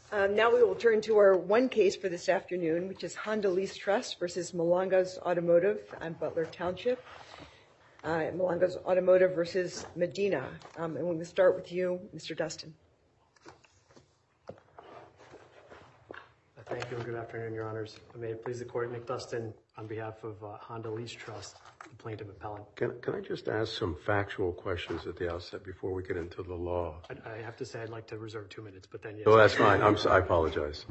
Now we will turn to our one case for this afternoon, which is Honda Lease Trust versus Malongas Automotive on Butler Township. Malongas Automotive versus Medina. And we're going to start with you, Mr. Dustin. Thank you and good afternoon, Your Honors. May it please the Court, Nick Dustin on behalf of Honda Lease Trust, the plaintiff appellant. Can I just ask some factual questions at the outset before we get into the law? I have to say I'd like to reserve 2 minutes, but then yes. Oh, that's fine. I apologize.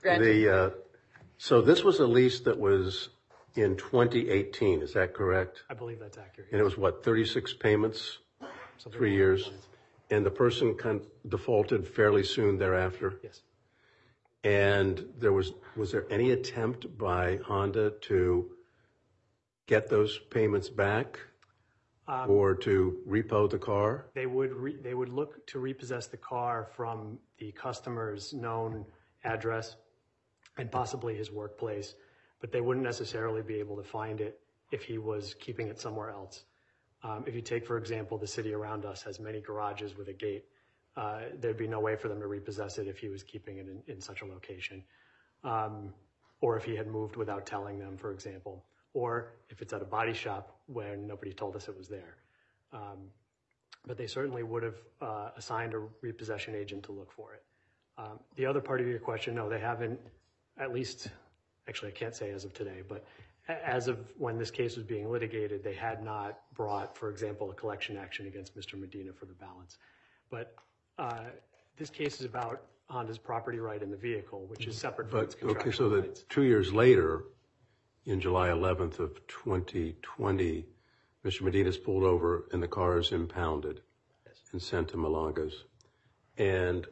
So this was a lease that was in 2018, is that correct? I believe that's accurate. And it was what, 36 payments, 3 years? And the person defaulted fairly soon thereafter? Yes. And was there any attempt by Honda to get those payments back or to repo the car? They would look to repossess the car from the customer's known address and possibly his workplace, but they wouldn't necessarily be able to find it if he was keeping it somewhere else. If you take, for example, the city around us has many garages with a gate. There'd be no way for them to repossess it if he was keeping it in such a location. Or if he had moved without telling them, for example. Or if it's at a body shop where nobody told us it was there. But they certainly would have assigned a repossession agent to look for it. The other part of your question, no, they haven't, at least, actually I can't say as of today, but as of when this case was being litigated, they had not brought, for example, a collection action against Mr. Medina for the balance. But this case is about Honda's property right in the vehicle, which is separate from its contractual rights. Okay, so 2 years later, in July 11th of 2020, Mr. Medina's pulled over and the car is impounded and sent to Malongas. And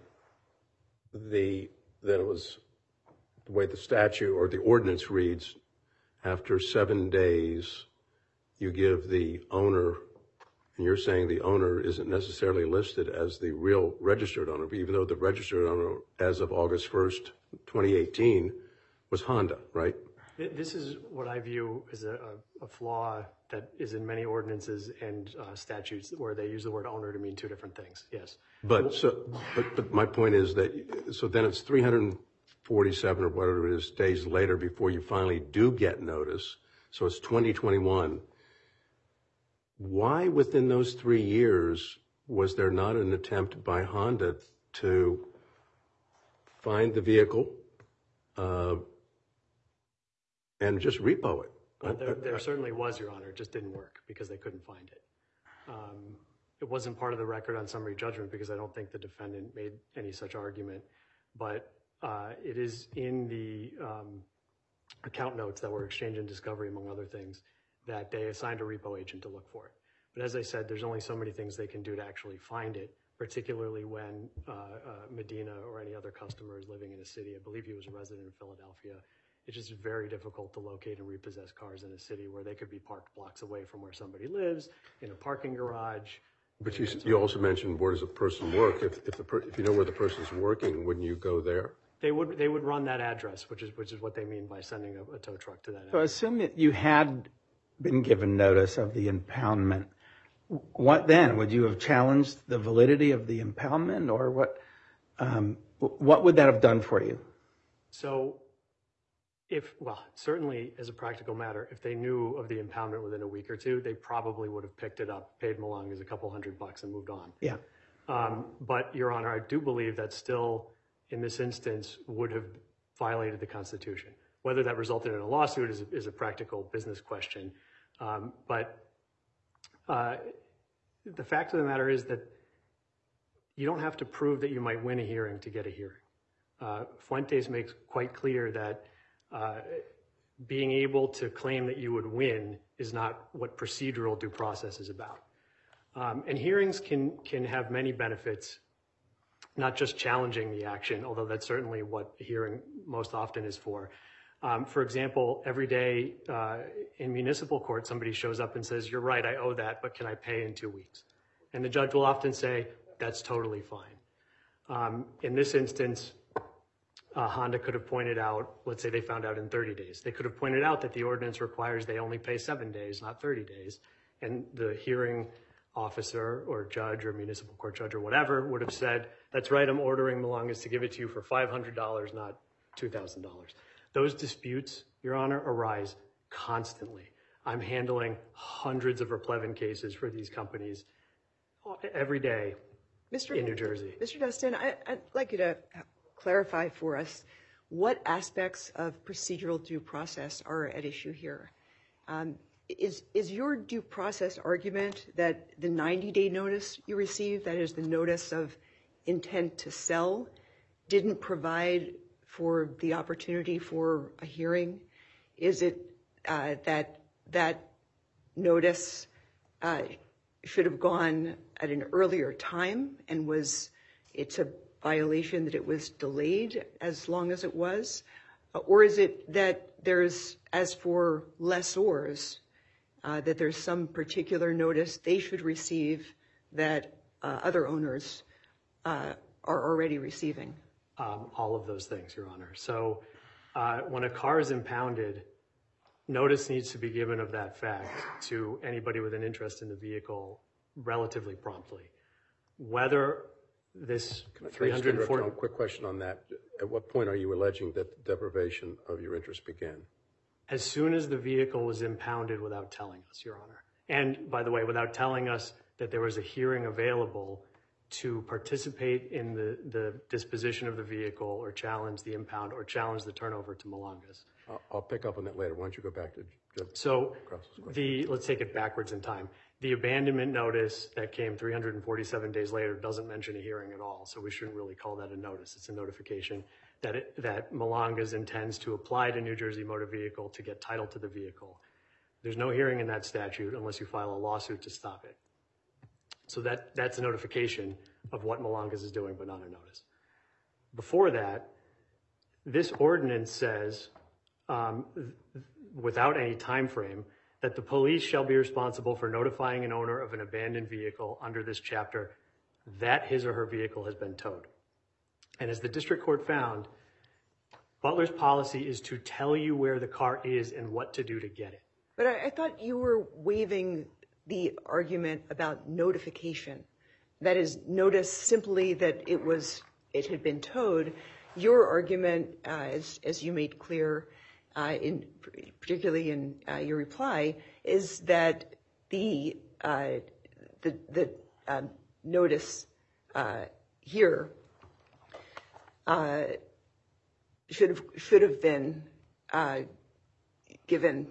then it was the way the statute or the ordinance reads, after 7 days, you give the owner, and you're saying the owner isn't necessarily listed as the real registered owner, even though the registered owner as of August 1st, 2018 was Honda, right? This is what I view as a flaw that is in many ordinances and statutes where they use the word owner to mean two different things, yes. But my point is that, so then it's 347 or whatever it is days later before you finally do get notice. So it's 2021. Why within those 3 years was there not an attempt by Honda to find the vehicle and just repo it? Well, there certainly was, Your Honor. It just didn't work because they couldn't find it. It wasn't part of the record on summary judgment because I don't think the defendant made any such argument. But it is in the account notes that were exchanged in discovery, among other things, that they assigned a repo agent to look for it. But as I said, there's only so many things they can do to actually find it, particularly when Medina or any other customer is living in a city. I believe he was a resident of Philadelphia. It's just very difficult to locate and repossess cars in a city where they could be parked blocks away from where somebody lives, in a parking garage. But you also mentioned where does a person work? If you know where the person's working, wouldn't you go there? They would run that address, which is what they mean by sending a tow truck to that address. So assume that you had been given notice of the impoundment. What then? Would you have challenged the validity of the impoundment, or what would that have done for you? So certainly as a practical matter, if they knew of the impoundment within a week or two, they probably would have picked it up, paid Malongas a couple $100 and moved on. Yeah. But, Your Honor, I do believe that still, in this instance, would have violated the Constitution. Whether that resulted in a lawsuit is a practical business question. But the fact of the matter is that you don't have to prove that you might win a hearing to get a hearing. Fuentes makes quite clear that being able to claim that you would win is not what procedural due process is about. And hearings can have many benefits, not just challenging the action, although that's certainly what a hearing most often is for. For example, every day in municipal court, somebody shows up and says, you're right, I owe that, but can I pay in 2 weeks? And the judge will often say, that's totally fine. In this instance, Honda could have pointed out, let's say they found out in 30 days. They could have pointed out that the ordinance requires they only pay 7 days, not 30 days. And the hearing officer or judge or municipal court judge or whatever would have said, that's right, I'm ordering Malongas to give it to you for $500, not $2,000. Those disputes, Your Honor, arise constantly. I'm handling hundreds of replevin cases for these companies every day in New Jersey. Mr. Dustin, I'd like you to clarify for us what aspects of procedural due process are at issue here. Is your due process argument that the 90-day notice you received, that is the notice of intent to sell, didn't provide for the opportunity for a hearing? Is it that notice should have gone at an earlier time and it's a violation that it was delayed as long as it was? Or is it that there's, as for lessors, that there's some particular notice they should receive that other owners are already receiving? All of those things, Your Honor. So when a car is impounded, notice needs to be given of that fact to anybody with an interest in the vehicle relatively promptly. Whether this 340... Quick question on that. At what point are you alleging that deprivation of your interest began? As soon as the vehicle was impounded without telling us, Your Honor. And, by the way, without telling us that there was a hearing available to participate in the disposition of the vehicle or challenge the impound or challenge the turnover to Malongas. I'll pick up on that later. Why don't you go back to Judge So Cross's let's take it backwards in time. The abandonment notice that came 347 days later doesn't mention a hearing at all, so we shouldn't really call that a notice. It's a notification that Malongas intends to apply to New Jersey Motor Vehicle to get title to the vehicle. There's no hearing in that statute unless you file a lawsuit to stop it. So that's a notification of what Malongas is doing, but not a notice. Before that, this ordinance says, without any time frame, that the police shall be responsible for notifying an owner of an abandoned vehicle under this chapter that his or her vehicle has been towed. And as the district court found, Butler's policy is to tell you where the car is and what to do to get it. But I thought you were waiving the argument about notification. That is, notice simply that it had been towed. Your argument, as you made clear, particularly in your reply, is that the notice here should have been given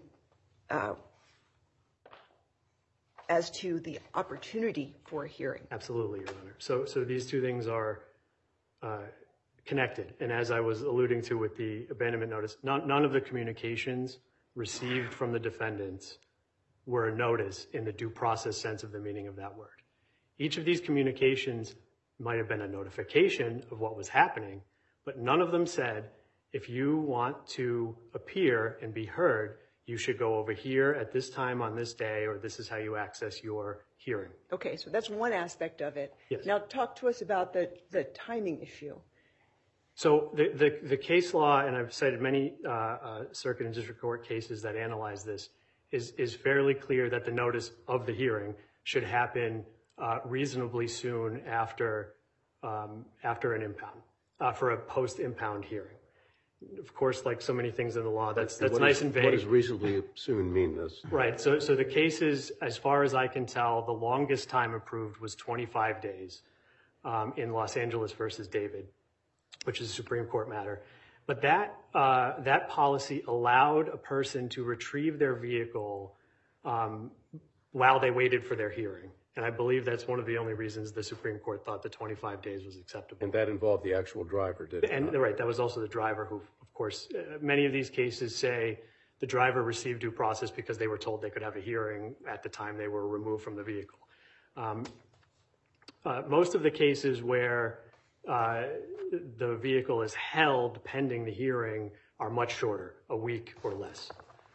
as to the opportunity for a hearing. Absolutely, Your Honor. So these two things are connected. And as I was alluding to with the abandonment notice, none of the communications received from the defendants were a notice in the due process sense of the meaning of that word. Each of these communications might have been a notification of what was happening, but none of them said, if you want to appear and be heard, you should go over here at this time on this day, or this is how you access your hearing. Okay, so that's one aspect of it. Yes. Now talk to us about the timing issue. So the case law, and I've cited many circuit and district court cases that analyze this, is fairly clear that the notice of the hearing should happen reasonably soon after an impound, for a post-impound hearing. Of course, like so many things in the law, that's nice and vague. What does reasonably soon mean this? Right, so the cases, as far as I can tell, the longest time approved was 25 days in Los Angeles versus David, which is a Supreme Court matter. But that policy allowed a person to retrieve their vehicle while they waited for their hearing. And I believe that's one of the only reasons the Supreme Court thought the 25 days was acceptable. And that involved the actual driver, did it? And right, that was also the driver who, of course, many of these cases say the driver received due process because they were told they could have a hearing at the time they were removed from the vehicle. Most of the cases where the vehicle is held pending the hearing are much shorter, a week or less.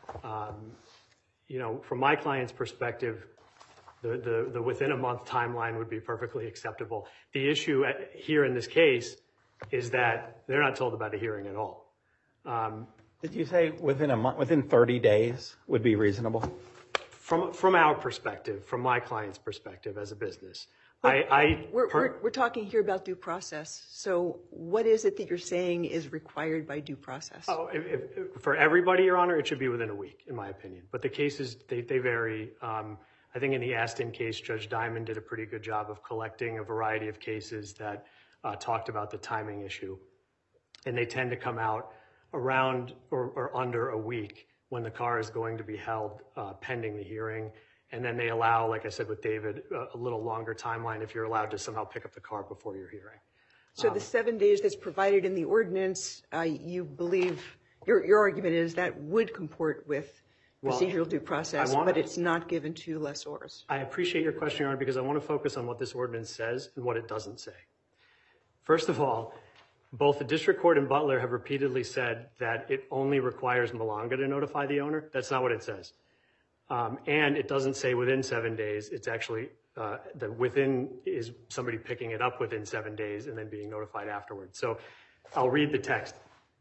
From my client's perspective, the within a month timeline would be perfectly acceptable. The issue here in this case is that they're not told about a hearing at all. Did you say within a month, within 30 days would be reasonable? From our perspective, from my client's perspective as a business, We're talking here about due process. So what is it that you're saying is required by due process? Oh, for everybody, Your Honor, it should be within a week, in my opinion. But the cases, they vary. I think in the Aston case, Judge Diamond did a pretty good job of collecting a variety of cases that talked about the timing issue. And they tend to come out around or under a week when the car is going to be held pending the hearing. And then they allow, like I said with David, a little longer timeline if you're allowed to somehow pick up the car before your hearing. So the 7 days that's provided in the ordinance, you believe, your argument is that would comport with procedural due process, but it's not given to lessors. I appreciate your question, Your Honor, because I want to focus on what this ordinance says and what it doesn't say. First of all, both the district court and Butler have repeatedly said that it only requires Malanga to notify the owner. That's not what it says. And it doesn't say within 7 days. It's actually the within is somebody picking it up within 7 days and then being notified afterwards. So I'll read the text.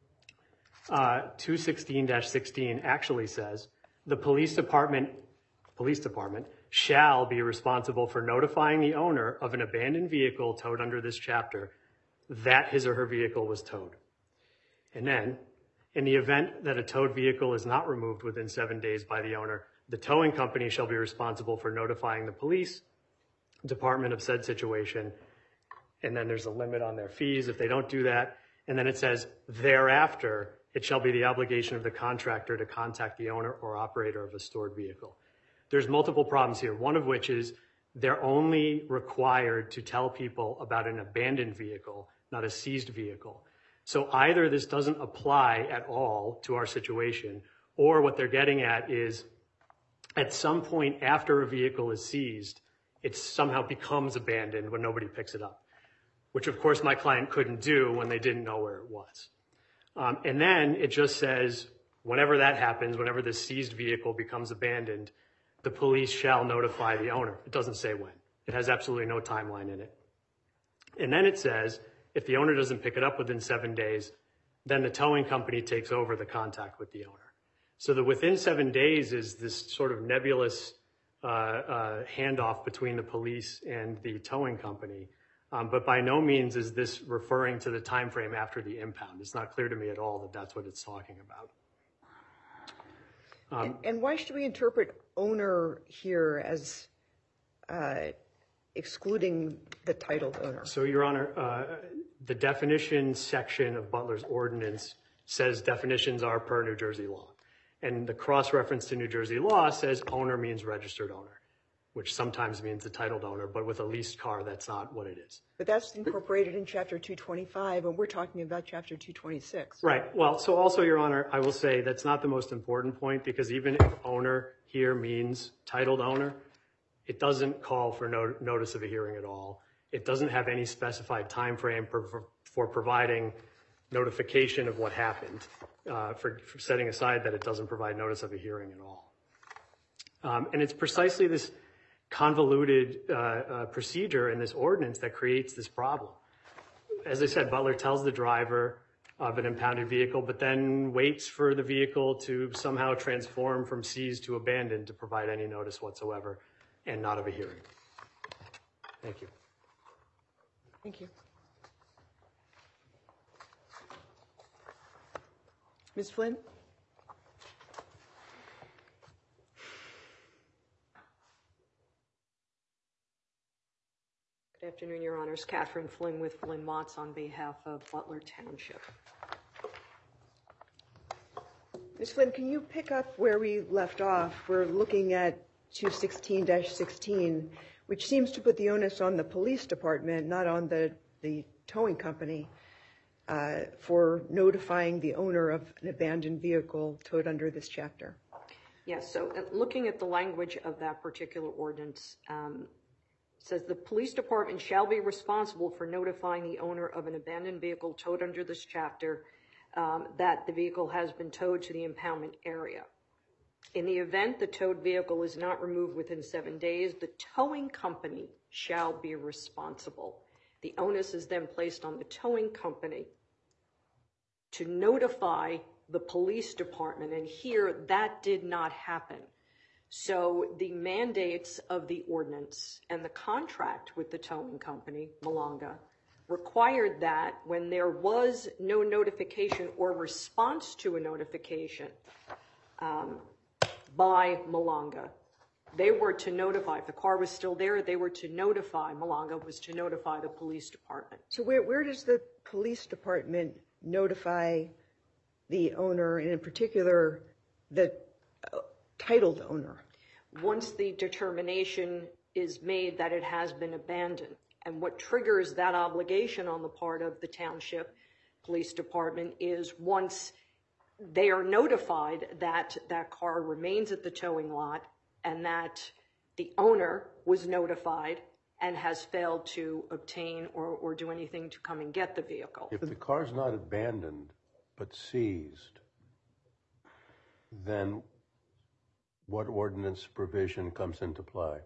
216-16 actually says the police department shall be responsible for notifying the owner of an abandoned vehicle towed under this chapter that his or her vehicle was towed. And then, in the event that a towed vehicle is not removed within 7 days by the owner, the towing company shall be responsible for notifying the police department of said situation. And then there's a limit on their fees if they don't do that. And then it says, thereafter, it shall be the obligation of the contractor to contact the owner or operator of a stored vehicle. There's multiple problems here, one of which is they're only required to tell people about an abandoned vehicle, not a seized vehicle. So either this doesn't apply at all to our situation, or what they're getting at is at some point after a vehicle is seized, it somehow becomes abandoned when nobody picks it up, which of course my client couldn't do when they didn't know where it was. And then it just says, whenever that happens, whenever the seized vehicle becomes abandoned, the police shall notify the owner. It doesn't say when. It has absolutely no timeline in it. And then it says, if the owner doesn't pick it up within 7 days, then the towing company takes over the contact with the owner. So the within 7 days is this sort of nebulous handoff between the police and the towing company. But by no means is this referring to the time frame after the impound. It's not clear to me at all that that's what it's talking about. And why should we interpret owner here as excluding the titled owner? So, Your Honor, the definition section of Butler's ordinance says definitions are per New Jersey law. And the cross-reference to New Jersey law says owner means registered owner, which sometimes means the titled owner, but with a leased car, that's not what it is. But that's incorporated in Chapter 225, and we're talking about Chapter 226. Right. Well, so also, Your Honor, I will say that's not the most important point, because even if owner here means titled owner, it doesn't call for notice of a hearing at all. It doesn't have any specified time frame for providing notification of what happened, for setting aside that it doesn't provide notice of a hearing at all. And it's precisely this convoluted procedure in this ordinance that creates this problem. As I said, Butler tells the driver of an impounded vehicle, but then waits for the vehicle to somehow transform from seized to abandoned to provide any notice whatsoever, and not of a hearing. Thank you. Thank you. Ms. Flynn? Good afternoon, Your Honors. Catherine Flynn with Flynn Motts on behalf of Butler Township. Ms. Flynn, can you pick up where we left off? We're looking at 216-16, which seems to put the onus on the police department, not on the towing company, for notifying the owner of an abandoned vehicle towed under this chapter. Yes, so looking at the language of that particular ordinance, says the police department shall be responsible for notifying the owner of an abandoned vehicle towed under this chapter that the vehicle has been towed to the impoundment area. In the event the towed vehicle is not removed within 7 days, the towing company shall be responsible. The onus is then placed on the towing company to notify the police department, and here that did not happen. So the mandates of the ordinance and the contract with the towing company, Malanga, required that when there was no notification or response to a notification by Malanga, they were to notify. If the car was still there, they were to notify. Malanga was to notify the police department. So where does the police department notify the owner, and in particular, the titled owner? Once the determination is made that it has been abandoned. And what triggers that obligation on the part of the township police department is once they are notified that that car remains at the towing lot and that the owner was notified and has failed to obtain or do anything to come and get the vehicle. If the car's not abandoned but seized, then what ordinance provision comes into play?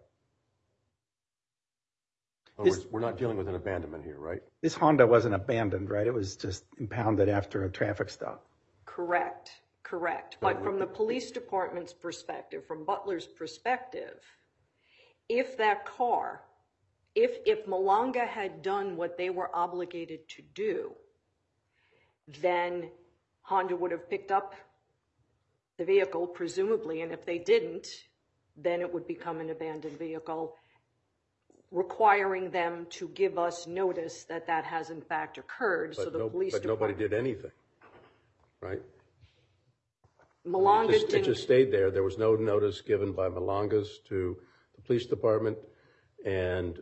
In other words, we're not dealing with an abandonment here, right? This Honda wasn't abandoned, right? It was just impounded after a traffic stop. Correct. But from the police department's perspective, from Butler's perspective, if that car, if Malanga had done what they were obligated to do, then Honda would have picked up the vehicle, presumably, and if they didn't, then it would become an abandoned vehicle, requiring them to give us notice that that has in fact occurred. But nobody did anything, right? Malanga It just stayed there. There was no notice given by Malangas to the police department, and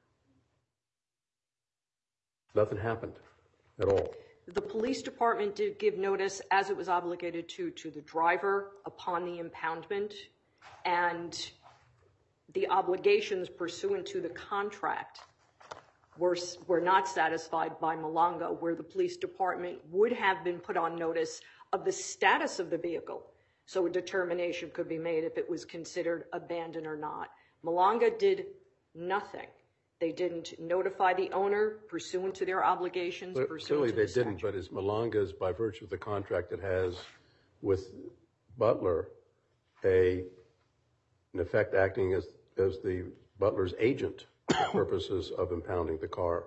nothing happened at all. The police department did give notice, as it was obligated to the driver upon the impoundment, and the obligations pursuant to the contract were not satisfied by Malanga, where the police department would have been put on notice of the status of the vehicle, so a determination could be made if it was considered abandoned or not. Malanga did nothing. They didn't notify the owner pursuant to their obligations. Clearly they didn't, but as Malanga's, by virtue of the contract it has with Butler, in effect acting as the Butler's agent for purposes of impounding the car.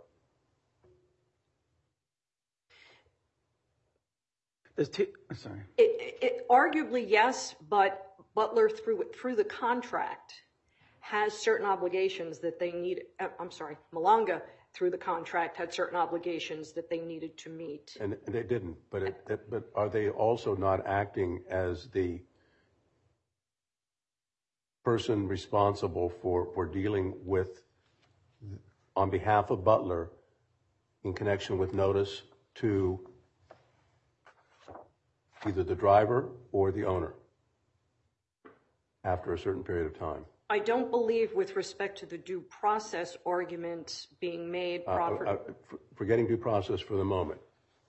Sorry. It arguably yes, but Butler through the contract has certain obligations that they need. Malanga through the contract had certain obligations that they needed to meet. And they didn't, but are they also not acting as the person responsible for dealing with, on behalf of Butler, in connection with notice to either the driver or the owner after a certain period of time? I don't believe, with respect to the due process argument being made properly. Forgetting due process for the moment,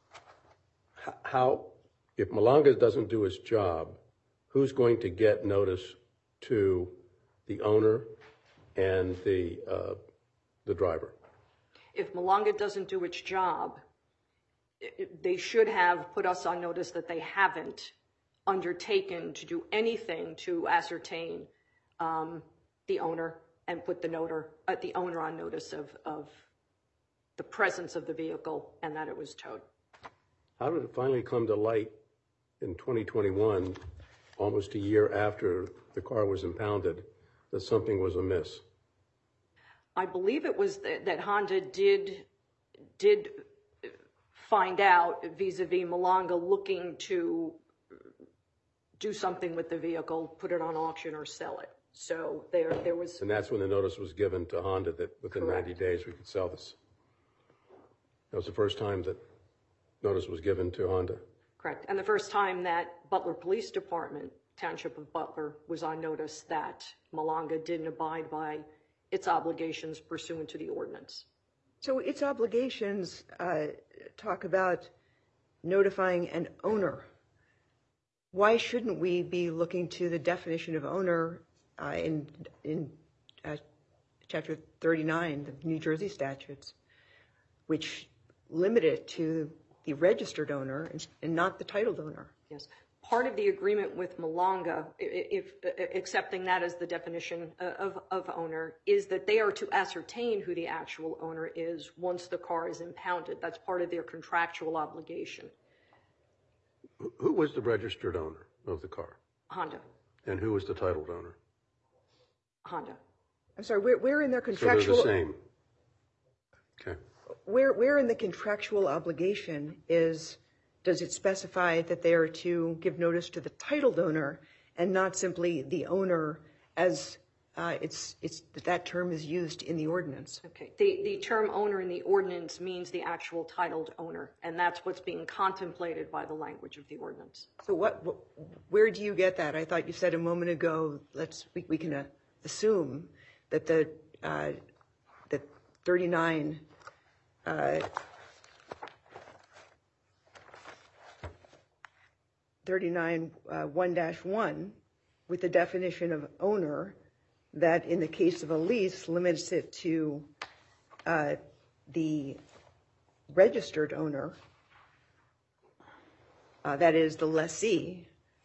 how, if Malanga doesn't do his job, who's going to get notice to the owner and the driver? If Malanga doesn't do its job, they should have put us on notice that they haven't undertaken to do anything to ascertain the owner and put the owner on notice of the presence of the vehicle and that it was towed. How did it finally come to light in 2021, almost a year after the car was impounded, that something was amiss? I believe it was that Honda did find out vis-a-vis Malanga looking to do something with the vehicle, put it on auction or sell it. So there was... And that's when the notice was given to Honda that within 90 days we could sell this. That was the first time that notice was given to Honda. Correct. And the first time that Butler Police Department, Township of Butler, was on notice that Malanga didn't abide by its obligations pursuant to the ordinance. So its obligations talk about notifying an owner. Why shouldn't we be looking to the definition of owner in Chapter 39, the New Jersey statutes, which limit it to the registered owner and not the titled owner? Yes. part of the agreement with Malanga, if accepting that as the definition of owner, is that they are to ascertain who the actual owner is once the car is impounded. That's part of their contractual obligation. Who was the registered owner of the car? Honda. And who was the titled owner? Honda. I'm sorry, where in their contractual... So they're the same. Okay. Where in the contractual obligation does it specify that they are to give notice to the titled owner and not simply the owner as that term is used in the ordinance? Okay. The term owner in the ordinance means the actual titled owner, and that's what's being contemplated by the language of the ordinance. So where do you get that? I thought you said a moment ago, we can assume that that 39 1-1 with the definition of owner, that in the case of a lease limits it to the registered owner, that is the lessee,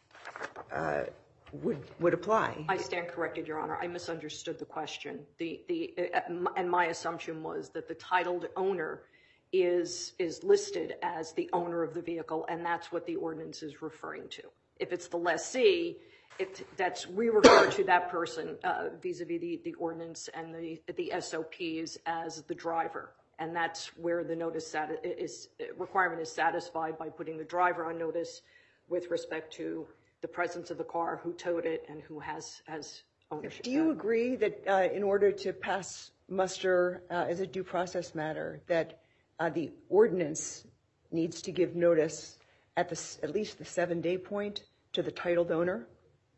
would apply. I stand corrected, Your Honor. I misunderstood the question. And my assumption was that the titled owner is listed as the owner of the vehicle, and that's what the ordinance is referring to. If it's the lessee, we refer to that person vis-a-vis the ordinance and the SOPs as the driver, and that's where the notice requirement is satisfied by putting the driver on notice with respect to the presence of the car, who towed it, and who has ownership. Do you agree that in order to pass muster as a due process matter, that the ordinance needs to give notice at least the 7-day point to the titled owner?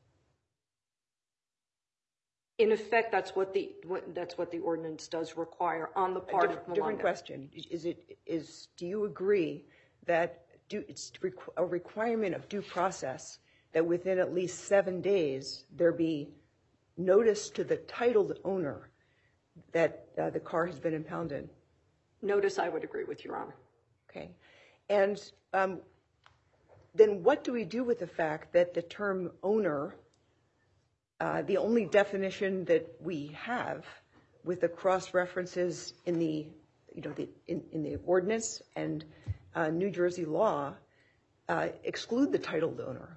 In effect, that's what the ordinance does require on the part of Malanga. Different question. Do you agree that it's a requirement of due process that within at least 7 days there be notice to the titled owner that the car has been impounded? Notice, I would agree with, Your Honor. Okay. And then what do we do with the fact that the term owner, the only definition that we have with the cross references in the ordinance and New Jersey law, exclude the titled owner?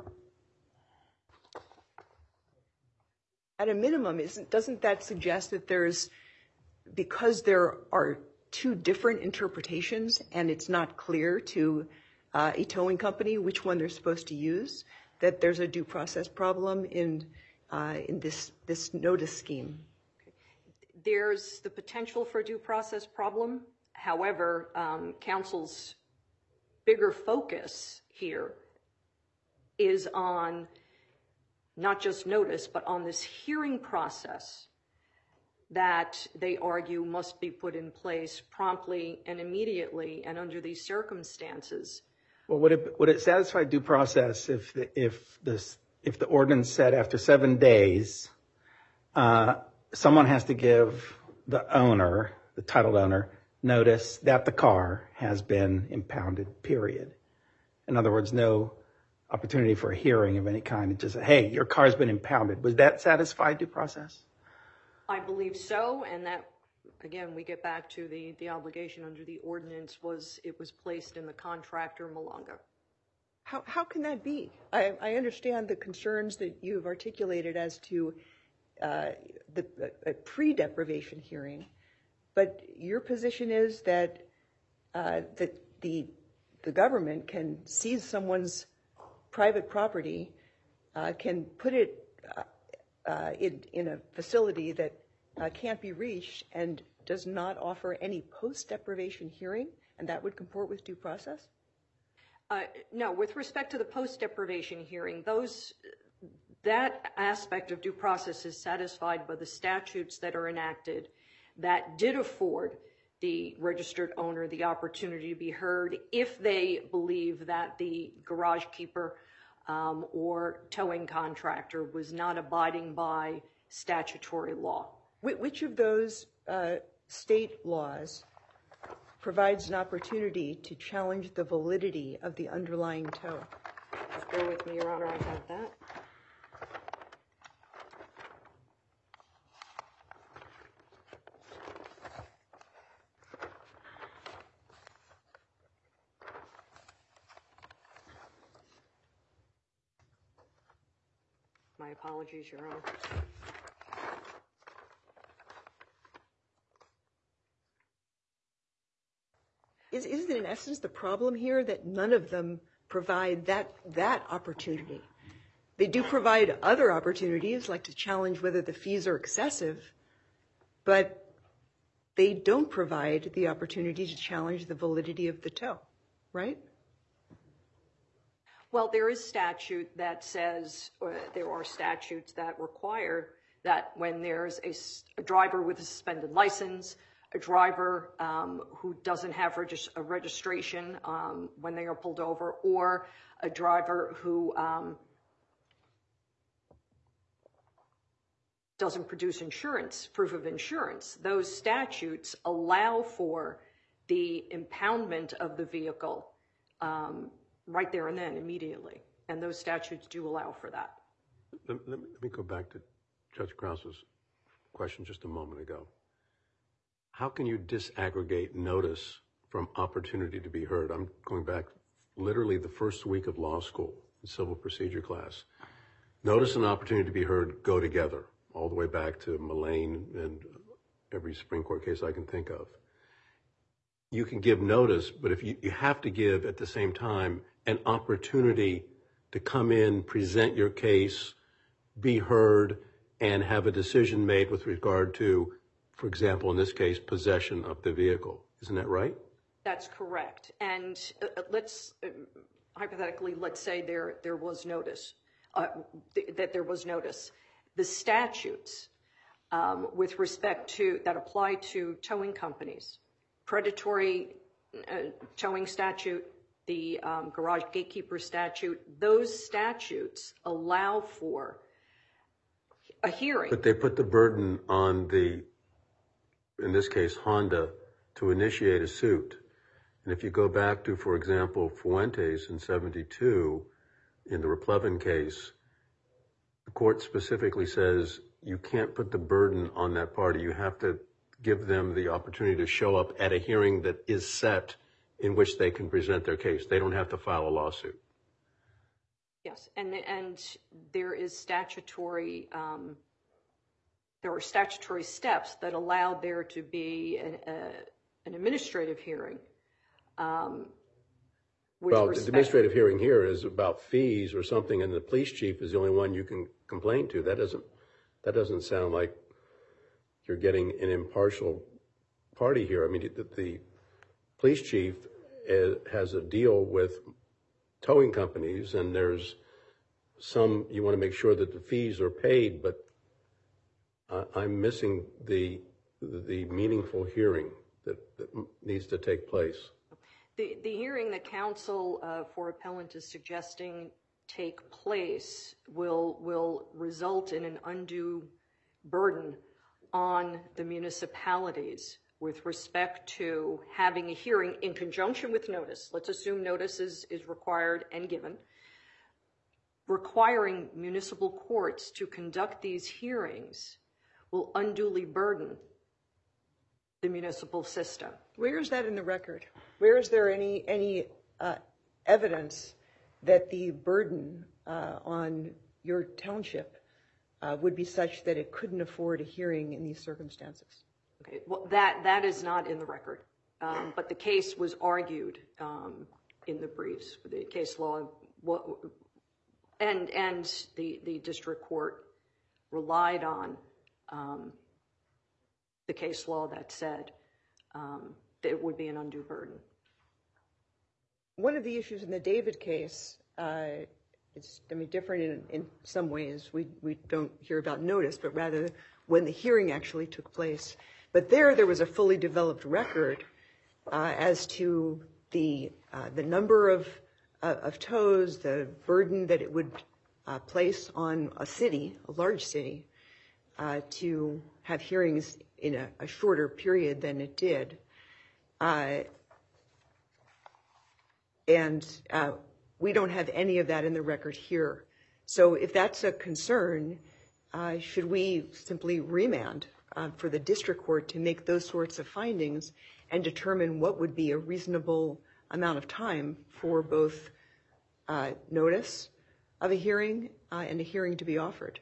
At a minimum, doesn't that suggest that because there are two different interpretations and it's not clear to a towing company which one they're supposed to use, that there's a due process problem in this notice scheme? There's the potential for a due process problem. However, counsel's bigger focus here is on not just notice, but on this hearing process that they argue must be put in place promptly and immediately and under these circumstances. Well, would it satisfy due process if the ordinance said after 7 days, someone has to give the owner, the titled owner, notice that the car has been impounded, period? In other words, no opportunity for a hearing of any kind. It just, hey, your car's been impounded. Would that satisfy due process? I believe so, and that, again, we get back to the obligation under the ordinance it was placed in the contractor, Malanga. How can that be? I understand the concerns that you've articulated as to a pre-deprivation hearing, but your position is that the government can seize someone's private property, can put it in a facility that can't be reached and does not offer any post-deprivation hearing, and that would comport with due process? No, with respect to the post-deprivation hearing, that aspect of due process is satisfied by the statutes that are enacted that did afford the registered owner the opportunity to be heard if they believe that the garage keeper or towing contractor was not abiding by statutory law. Which of those state laws provides an opportunity to challenge the validity of the underlying tow? Bear with me, Your Honor, I have that. My apologies, Your Honor. Isn't it in essence the problem here that none of them provide that opportunity? They do provide other opportunities, like to challenge whether the fees are excessive, but they don't provide the opportunity to challenge the validity of the tow, right? Well, there is statute that says, or there are statutes that require that when there's a driver with a suspended license, a driver who doesn't have a registration when they are pulled over, or a driver who doesn't produce insurance, proof of insurance, those statutes allow for the impoundment of the vehicle right there and then, immediately. And those statutes do allow for that. Let me go back to Judge Krause's question just a moment ago. How can you disaggregate notice from opportunity to be heard? I'm going back literally the first week of law school, civil procedure class. Notice and opportunity to be heard go together, all the way back to Mullane and every Supreme Court case I can think of. You can give notice, but if you have to give at the same time an opportunity to come in, present your case, be heard, and have a decision made with regard to, for example, in this case, possession of the vehicle. Isn't that right? That's correct. And hypothetically, let's say there was notice, that there was notice. The statutes with respect to, that apply to towing companies, predatory towing statute, the garage gatekeeper statute, those statutes allow for a hearing. But they put the burden on the, in this case, Honda, to initiate a suit. And if you go back to, for example, Fuentes in 72, in the Raplevin case, the court specifically says you can't put the burden on that party. You have to give them the opportunity to show up at a hearing that is set in which they can present their case. They don't have to file a lawsuit. Yes, and there is statutory, there are statutory steps that allow there to be an administrative hearing. Well, the administrative hearing here is about fees or something, and the police chief is the only one you can complain to. That doesn't sound like you're getting an impartial party here. I mean, the police chief has a deal with towing companies, and there's some, you want to make sure that the fees are paid, but I'm missing the meaningful hearing that needs to take place. The hearing that counsel for appellant is suggesting take place will result in an undue burden on the municipalities with respect to having a hearing in conjunction with notice. Let's assume notice is required and given. Requiring municipal courts to conduct these hearings will unduly burden the municipal system. Where is that in the record? Where is there any evidence that the burden on your township would be such that it couldn't afford a hearing in these circumstances? Okay, well, that is not in the record, but the case was argued in the briefs, the case law, and the district court relied on the case law that said that it would be an undue burden. One of the issues in the David case, it's different in some ways. We don't hear about notice, but rather when the hearing actually took place. But there was a fully developed record as to the number of tows, the burden that it would place on a city, a large city, to have hearings in a shorter period than it did. And We don't have any of that in the record here. So if that's a concern, should we simply remand for the district court to make those sorts of findings and determine what would be a reasonable amount of time for both notice of a hearing and a hearing to be offered?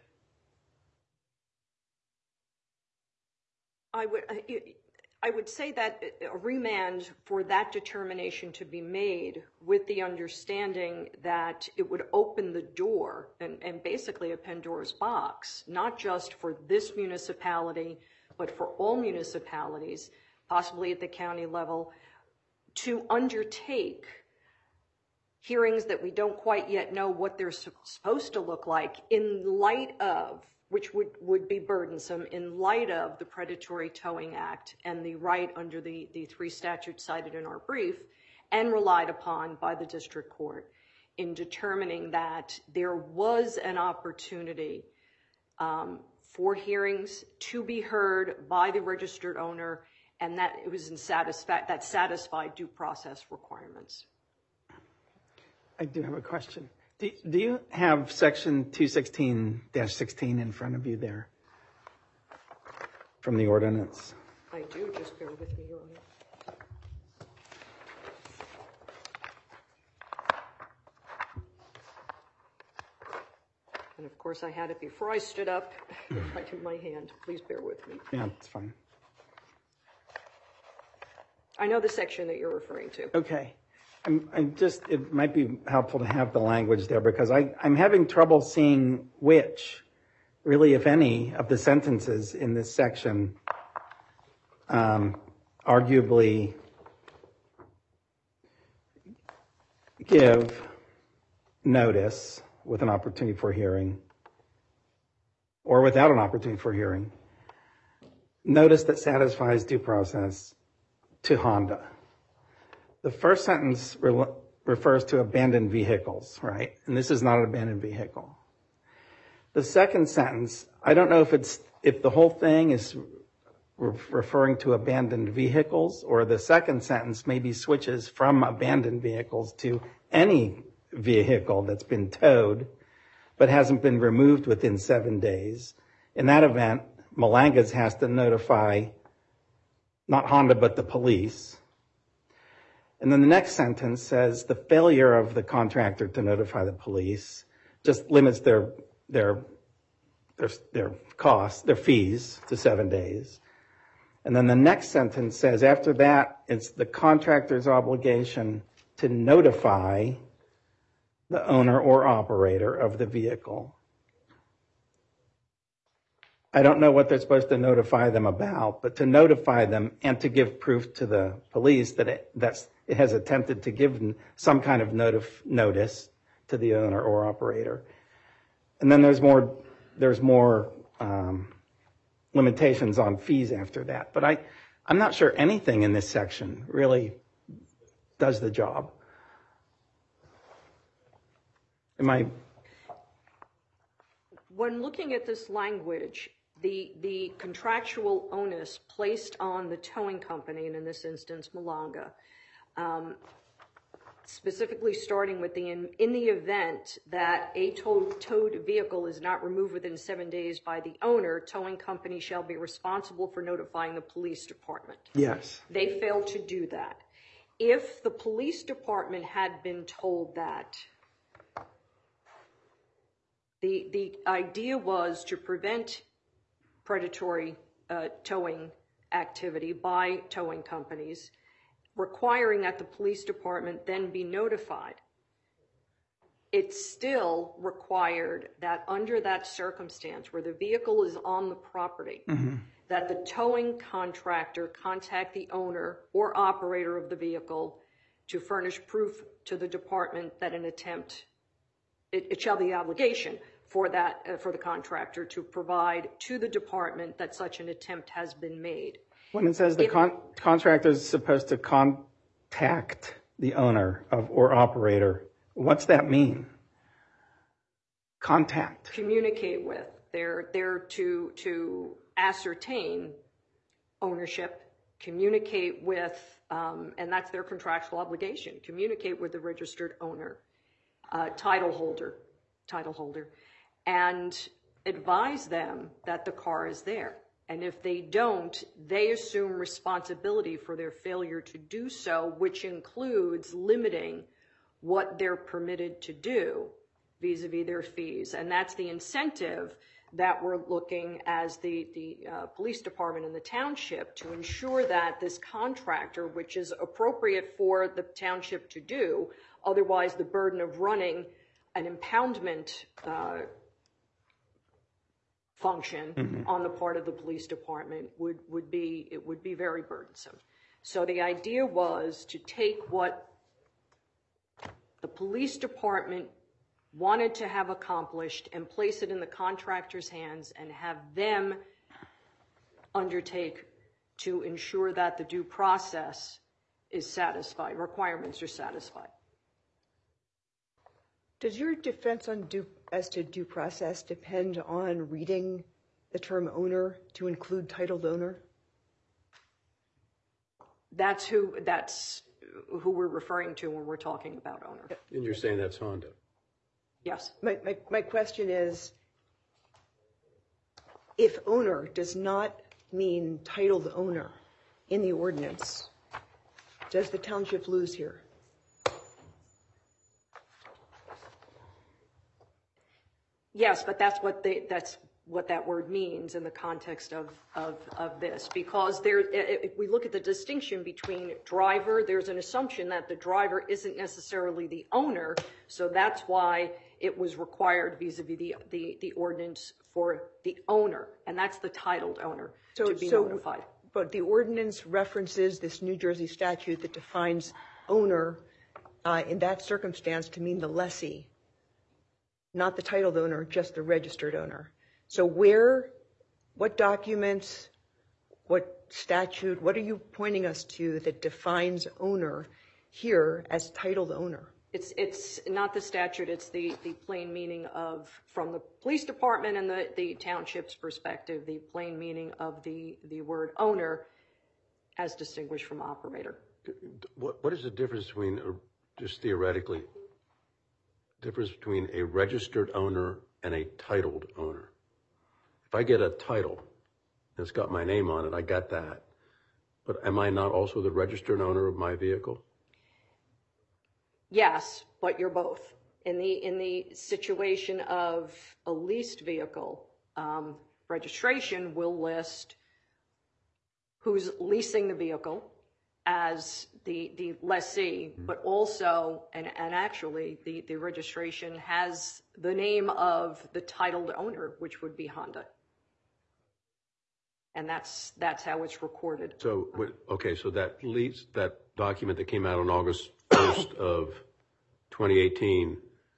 I would say that a remand for that determination to be made with the understanding that it would open the door and basically a Pandora's box, not just for this municipality, but for all municipalities, possibly at the county level, to undertake hearings that we don't quite yet know what they're supposed to look like in light of, which would be burdensome, in light of the Predatory Towing Act and the right under the three statutes cited in our brief, and relied upon by the district court in determining that there was an opportunity for hearings to be heard by the registered owner, and that it was that satisfied due process requirements. I do have a question. Do you have section 216-16 in front of you there from the ordinance? I do, just bear with me, Your Honor. And of course, I had it before I stood up, right in my hand. Please bear with me. Yeah, it's fine. I know the section that you're referring to. Okay. I'm just, it might be helpful to have the language there because I'm having trouble seeing which, really, if any, of the sentences in this section arguably give notice with an opportunity for hearing or without an opportunity for hearing, notice that satisfies due process to Honda. The first sentence refers to abandoned vehicles, right? And this is not an abandoned vehicle. The second sentence, I don't know if the whole thing is referring to abandoned vehicles, or the second sentence maybe switches from abandoned vehicles to any vehicle that's been towed but hasn't been removed within 7 days. In that event, Malangas has to notify not Honda but the police. And then the next sentence says the failure of the contractor to notify the police just limits their costs, their fees to 7 days. And then the next sentence says after that, it's the contractor's obligation to notify the owner or operator of the vehicle. I don't know what they're supposed to notify them about, but to notify them and to give proof to the police that it has attempted to give some kind of notice to the owner or operator. And then there's more limitations on fees after that. But I'm not sure anything in this section really does the job. When looking at this language, the contractual onus placed on the towing company, and in this instance, Malanga, specifically starting with in the event that a towed vehicle is not removed within 7 days by the owner, towing company shall be responsible for notifying the police department. Yes. They failed to do that. If the police department had been told that, the idea was to prevent predatory towing activity by towing companies, requiring that the police department then be notified. It still required that under that circumstance where the vehicle is on the property, that the towing contractor contact the owner or operator of the vehicle to furnish proof to the department that an attempt, it shall be the obligation for the contractor to provide to the department that such an attempt has been made. When it says the contractor is supposed to contact the owner or operator, what's that mean? Contact. Communicate with. They're there to ascertain ownership, communicate with, and that's their contractual obligation, communicate with the registered owner title holder, and advise them that the car is there. And if they don't, they assume responsibility for their failure to do so, which includes limiting what they're permitted to do vis-a-vis their fees. And that's the incentive that we're looking as the police department and the township to ensure that this contractor, which is appropriate for the township to do, otherwise the burden of running an impoundment function on the part of the police department would be very burdensome. So the idea was to take what the police department wanted to have accomplished and place it in the contractor's hands and have them undertake to ensure that the due process is satisfied, requirements are satisfied. Does your defense as to due process depend on reading the term owner to include titled owner? That's who we're referring to when we're talking about owner. And you're saying that's Honda? Yes. My question is, if owner does not mean titled owner in the ordinance, does the township lose here? Yes, but that's what that word means in the context of this, because if we look at the distinction between driver, there's an assumption that the driver isn't necessarily the owner, so that's why it was required vis-a-vis the ordinance for the owner, and that's the titled owner to be notified. But the ordinance references this New Jersey statute that defines owner in that circumstance to mean the lessee, not the titled owner, just the registered owner. So what documents, what statute, what are you pointing us to that defines owner here as titled owner? It's not the statute, it's the plain meaning of, from the police department and the township's perspective, the plain meaning of the word owner as distinguished from operator. What is the difference between, just theoretically, difference between a registered owner and a titled owner? If I get a title, and it's got my name on it, I got that. But am I not also the registered owner of my vehicle? Yes, but you're both. In the situation of a leased vehicle, registration will list who's leasing the vehicle as the lessee, but also, and actually, the registration has the name of the titled owner, which would be Honda. And that's how it's recorded. So, okay, so that document that came out on August 1st of 2018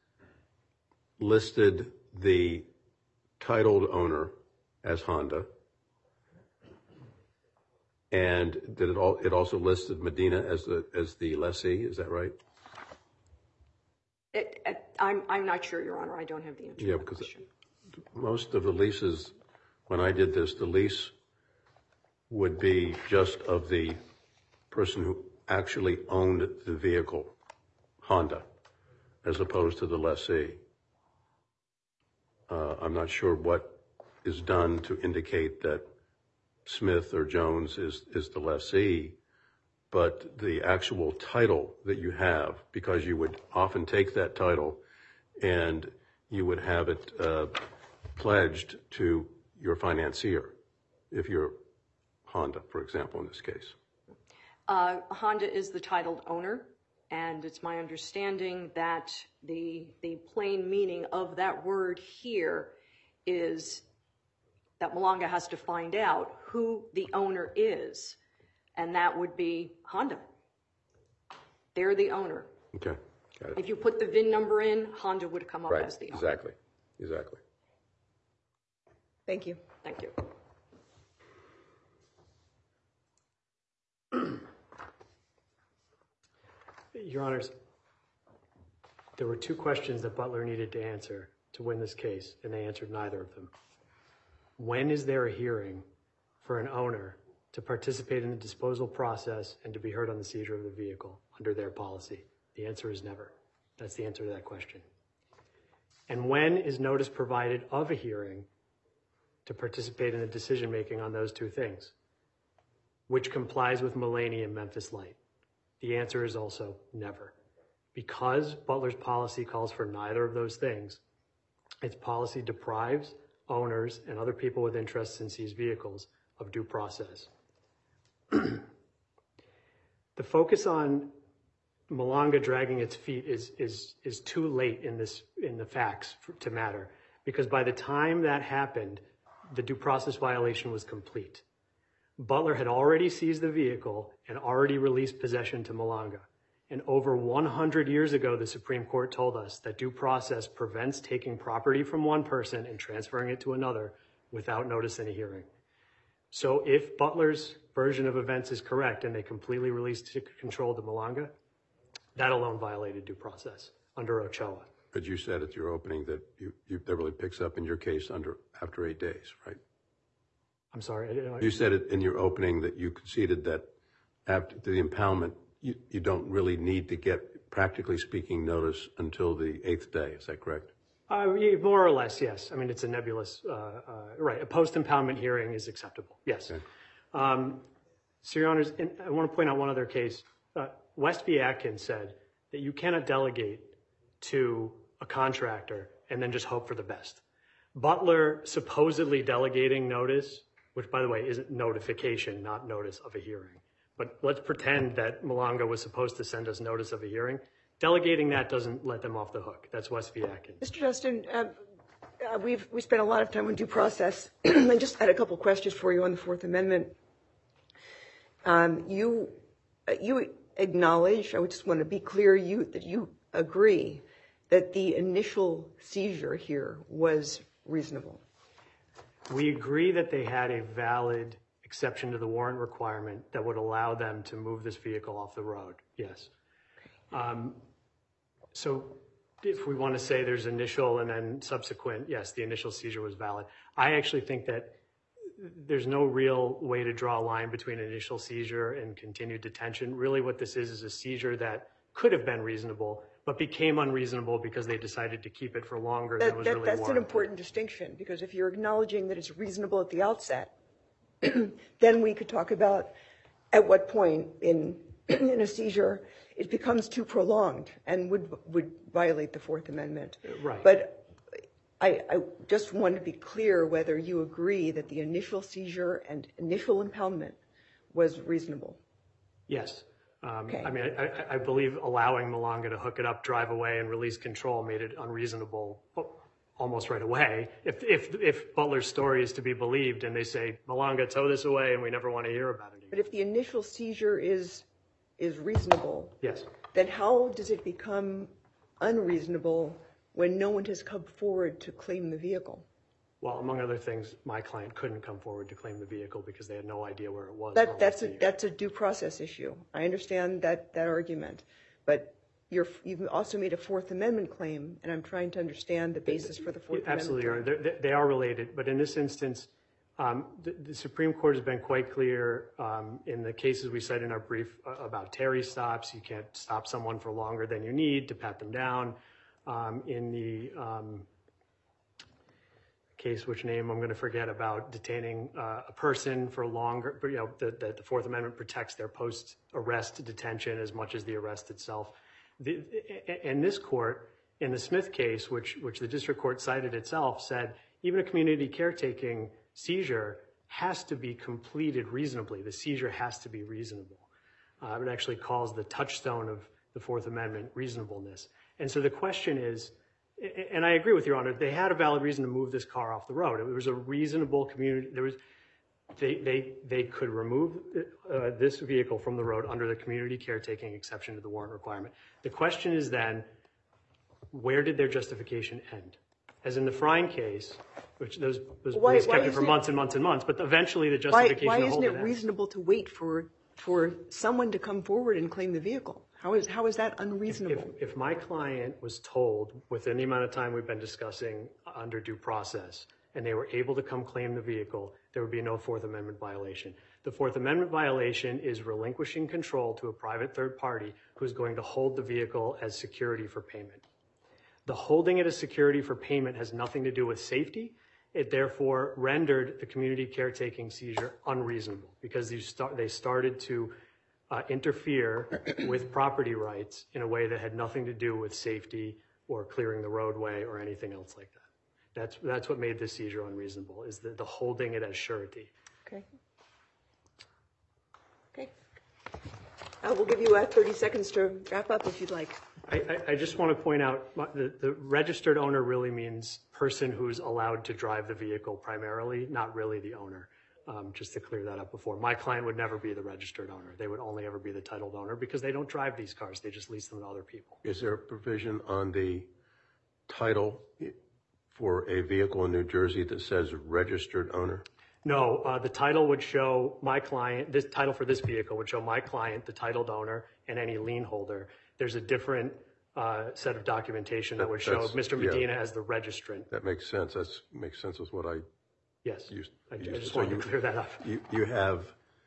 listed the titled owner as Honda. And it also listed Medina as the lessee, is that right? I'm not sure, Your Honor. I don't have the answer to that question. Most of the leases, when I did this, the lease would be just of the person who actually owned the vehicle, Honda, as opposed to the lessee. I'm not sure what is done to indicate that Smith or Jones is the lessee, but the actual title that you have, because you would often take that title and you would have it pledged to your financier, if you're Honda, for example, in this case. Honda is the titled owner, and it's my understanding that the plain meaning of that word here is that Malanga has to find out who the owner is, and that would be Honda. They're the owner. Okay, got it. If you put the VIN number in, Honda would come up as the owner. Exactly. Thank you. Thank you. Your Honors, there were two questions that Butler needed to answer to win this case, and they answered neither of them. When is there a hearing for an owner to participate in the disposal process and to be heard on the seizure of the vehicle under their policy? The answer is never. That's the answer to that question. And when is notice provided of a hearing to participate in the decision-making on those two things, which complies with Mulaney and Memphis Light? The answer is also never. Because Butler's policy calls for neither of those things, its policy deprives owners and other people with interests in seized vehicles of due process. The focus on Malanga dragging its feet is too late in the facts to matter, because by the time that happened, the due process violation was complete. Butler had already seized the vehicle and already released possession to Malanga. And over 100 years ago, the Supreme Court told us that due process prevents taking property from one person and transferring it to another without notice in a hearing. So if Butler's version of events is correct and they completely released control to Malanga, that alone violated due process under Ochoa. But you said at your opening that that really picks up in your case after 8 days, right? I'm sorry. I didn't know. You said it in your opening that you conceded that after the impoundment, you don't really need to get, practically speaking, notice until the 8th day. Is that correct? More or less, yes. I mean, it's a nebulous, right. A post-impoundment hearing is acceptable, yes. Okay. So, Your Honors, I want to point out one other case. West v. Atkins said that you cannot delegate to a contractor and then just hope for the best. Butler supposedly delegating notice, which, by the way, isn't notification, not notice of a hearing. But let's pretend that Malanga was supposed to send us notice of a hearing. Delegating that doesn't let them off the hook. That's West v. Atkins. Mr. Justin, we spent a lot of time on due process. I just had a couple questions for you on the Fourth Amendment. You acknowledge, I just want to be clear, that you agree that the initial seizure here was reasonable. We agree that they had a valid exception to the warrant requirement that would allow them to move this vehicle off the road, yes. So if we want to say there's initial and then subsequent, yes, the initial seizure was valid. I actually think that there's no real way to draw a line between initial seizure and continued detention. Really what this is a seizure that could have been reasonable, but became unreasonable because they decided to keep it for longer than was really warranted. That's an important distinction, because if you're acknowledging that it's reasonable at the outset, then we could talk about at what point in a seizure it becomes too prolonged and would violate the Fourth Amendment. Right. But I just want to be clear whether you agree that the initial seizure and initial impoundment was reasonable. Yes. Okay. I mean, I believe allowing Malanga to hook it up, drive away, and release control made it unreasonable almost right away. If Butler's story is to be believed and they say, Malanga, tow this away and we never want to hear about it again. But if the initial seizure is reasonable, yes, then how does it become unreasonable when no one has come forward to claim the vehicle? Well, among other things, my client couldn't come forward to claim the vehicle because they had no idea where it was. That's a due process issue. I understand that argument. But you've also made a Fourth Amendment claim, and I'm trying to understand the basis for the Fourth Amendment. Absolutely. They are related. But in this instance, the Supreme Court has been quite clear in the cases we cite in our brief about Terry stops. You can't stop someone for longer than you need to pat them down. In the case, which name I'm going to forget, about detaining a person for longer, but the Fourth Amendment protects their post-arrest detention as much as the arrest itself. And this court, in the Smith case, which the district court cited itself, said even a community caretaking seizure has to be completed reasonably. The seizure has to be reasonable. It actually calls the touchstone of the Fourth Amendment reasonableness. And so the question is, and I agree with Your Honor, they had a valid reason to move this car off the road. It was a reasonable community. They could remove this vehicle from the road under the community caretaking exception to the warrant requirement. The question is then, where did their justification end? As in the Frying case, which those police kept it for months and months and months, but eventually the justification Why hold isn't it reasonable to wait for someone to come forward and claim the vehicle? How is that unreasonable? If my client was told within the amount of time we've been discussing under due process, and they were able to come claim the vehicle, there would be no Fourth Amendment violation. The Fourth Amendment violation is relinquishing control to a private third party who's going to hold the vehicle as security for payment. The holding it as security for payment has nothing to do with safety. It therefore rendered the community caretaking seizure unreasonable because they started to interfere with property rights in a way that had nothing to do with safety or clearing the roadway or anything else like that. That's what made this seizure unreasonable, is the holding it as surety. Okay. Okay. We'll give you 30 seconds to wrap up if you'd like. I just want to point out the registered owner really means person who's allowed to drive the vehicle primarily, not really the owner. Just to clear that up before. My client would never be the registered owner. They would only ever be the titled owner because they don't drive these cars. They just lease them to other people. Is there a provision on the title for a vehicle in New Jersey that says registered owner? No, the title would show my client, this title for this vehicle would show my client, the titled owner, and any lien holder. There's a different set of documentation that would show Mr. Medina as the registrant. That makes sense. That makes sense with what I Yes, I just wanted to clear that up. You have,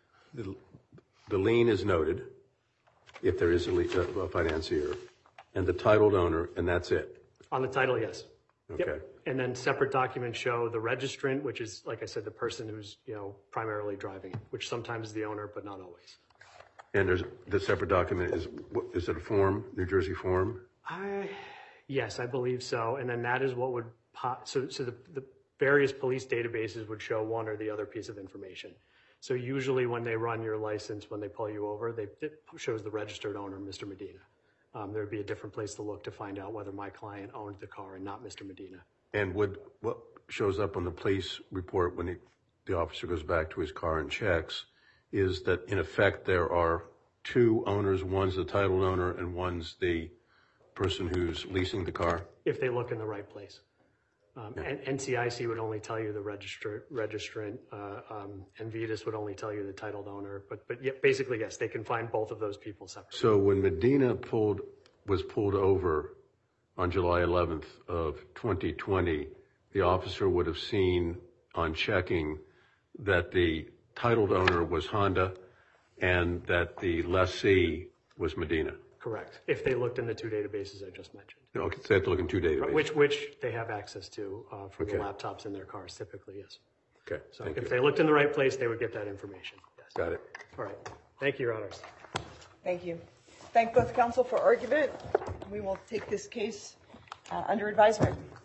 the lien is noted, if there is a financier, and the titled owner, and that's it. On the title, yes. Okay. Yep. And then separate documents show the registrant, which is, like I said, the person who's, primarily driving it, which sometimes is the owner, but not always. And there's the separate document, is it a form, New Jersey form? Yes, I believe so. And then that is what would so the various police databases would show one or the other piece of information. So usually when they run your license, when they pull you over, it shows the registered owner, Mr. Medina. There would be a different place to look to find out whether my client owned the car and not Mr. Medina. And what shows up on the police report when the officer goes back to his car and checks is that, in effect, there are two owners. One's the titled owner and one's the person who's leasing the car? If they look in the right place. And NCIC would only tell you the registrant, and Vetus would only tell you the titled owner. But yeah, basically, yes, they can find both of those people separately. So when Medina was pulled over on July 11th of 2020, the officer would have seen on checking that the titled owner was Honda and that the lessee was Medina. Correct. If they looked in the two databases I just mentioned. Okay, so they have to look in two databases. Which they have access to for the laptops in their cars, typically, yes. Okay. So if they looked in the right place, they would get that information. Yes. Got it. All right. Thank you, Your Honors. Thank you. Thank both counsel for argument. We will take this case under advisement.